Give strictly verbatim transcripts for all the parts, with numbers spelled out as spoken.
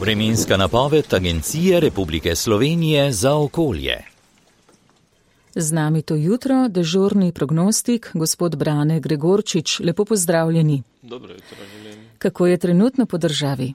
Vremenska napoved Agencije Republike Slovenije za okolje. Z nami to jutro dežurni prognostik, gospod Brane Gregorčič. Lepo pozdravljeni. Dobro jutro, želim. Kako je trenutno po državi?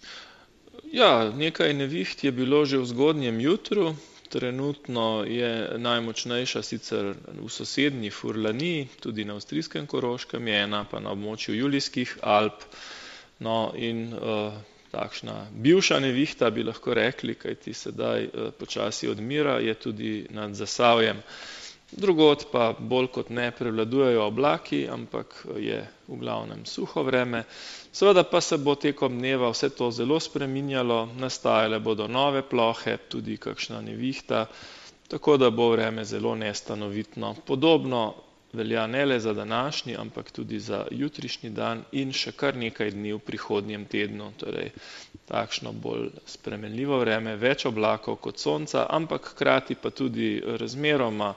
Ja, nekaj neviht je bilo že v zgodnjem jutru. Trenutno je najmočnejša sicer v sosednji Furlaniji, tudi na avstrijskem Koroškem je ena, pa na območju Julijskih Alp. No in uh, takšna bivša nevihta bi lahko rekli, kajti sedaj uh, počasi odmira, je tudi nad Zasavjem. Drugod pa bolj kot ne prevladujejo oblaki, ampak je v glavnem suho vreme. Seveda pa se bo tekom dneva vse to zelo spreminjalo, nastajale bodo nove plohe, tudi kakšna nevihta, tako da bo vreme zelo nestanovitno. Podobno velja ne le za današnji, ampak tudi za jutrišnji dan in še kar nekaj dni v prihodnjem tednu. Torej, takšno bolj spremenljivo vreme, več oblakov kot sonca, ampak hkrati pa tudi razmeroma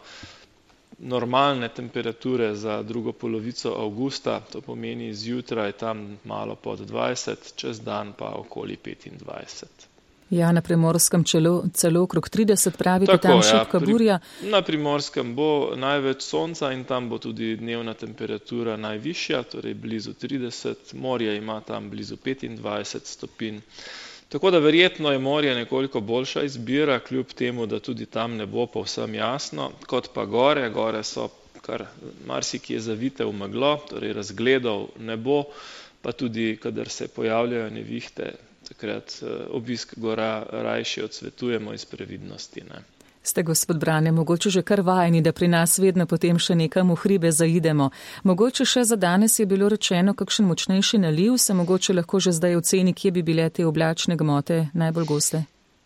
normalne temperature za drugo polovico avgusta, to pomeni zjutraj tam malo pod dvajset, čez dan pa okoli petindvajset. Ja, na Primorskem čelo, celo okrog trideset, pravite, Tako, tam ja, šibka burja. Pri, na Primorskem bo največ sonca in tam bo tudi dnevna temperatura najvišja, torej blizu trideset, morje ima tam blizu petindvajset stopinj. Tako da verjetno je morje nekoliko boljša izbira, kljub temu, da tudi tam ne bo povsem jasno, kot pa gore. Gore so kar marsikje zavite v meglo, torej razgledov ne bo, pa tudi, kadar se pojavljajo nevihte, takrat obisk gora rajši odsvetujemo iz previdnosti, ne. Ste, gospod Brane, mogoče že kar vajeni, da pri nas vedno potem še nekam v hribe zaidemo. Mogoče še za danes je bilo rečeno kakšen močnejši naliv, se mogoče lahko že zdaj oceni, kje bi bile te oblačne gmote najbolj goste?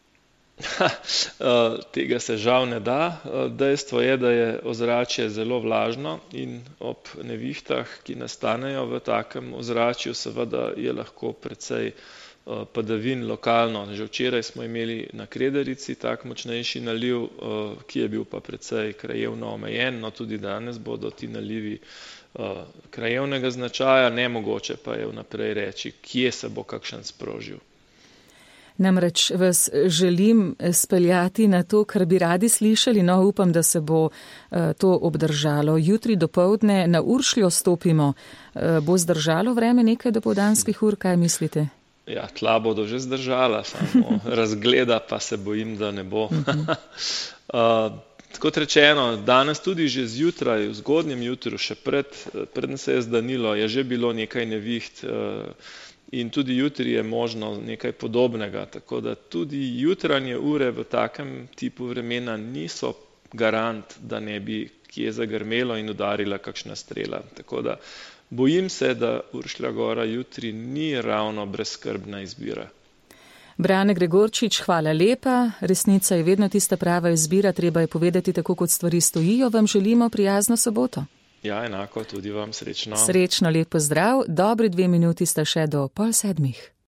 Ha, tega se žal ne da. Dejstvo je, da je ozračje zelo vlažno in ob nevihtah, ki nastanejo v takem ozračju, seveda je lahko precej padavin lokalno. Že včeraj smo imeli na Kredarici tak močnejši naliv, ki je bil pa precej krajevno omejen, no tudi danes bodo ti nalivi krajevnega značaja, nemogoče pa je vnaprej reči, kje se bo kakšen sprožil. Namreč vas želim speljati na to, kar bi radi slišali, no upam, da se bo to obdržalo. Jutri dopoldne na Uršljo stopimo. Bo zdržalo vreme nekaj dopoldanskih ur, kaj mislite? Ja, tla bodo že zdržala, samo razgleda pa se bojim, da ne bo. uh, kot rečeno, danes tudi že zjutraj, v zgodnjem jutru, še pred, preden se je zdanilo, je že bilo nekaj neviht uh, in tudi jutri je možno nekaj podobnega, tako da tudi jutranje ure v takem tipu vremena niso garant, da ne bi kje zagrmelo in udarila kakšna strela. Tako da bojim se, da Uršlja gora jutri ni ravno brezskrbna izbira. Brane Gregorčič, hvala lepa. Resnica je vedno tista prava izbira, treba je povedati tako, kot stvari stojijo. Vam želimo prijazno soboto. Ja, enako, tudi vam srečno. Srečno, lep pozdrav. Dobri dve minuti sta še do pol sedmih.